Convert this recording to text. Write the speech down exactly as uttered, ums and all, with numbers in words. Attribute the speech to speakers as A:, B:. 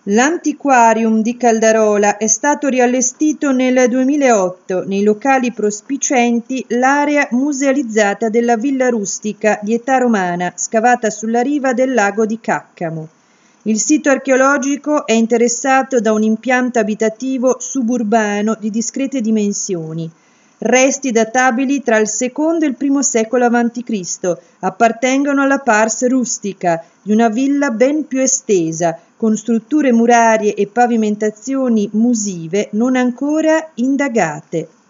A: L'antiquarium di Caldarola è stato riallestito nel duemilaotto. Nei locali prospicienti l'area musealizzata della villa rustica di età romana, scavata sulla riva del lago di Caccamo. Il sito archeologico è interessato da un impianto abitativo suburbano di discrete dimensioni. Resti databili tra il secondo e il primo secolo avanti Cristo appartengono alla pars rustica di una villa ben più estesa, con strutture murarie e pavimentazioni musive non ancora indagate.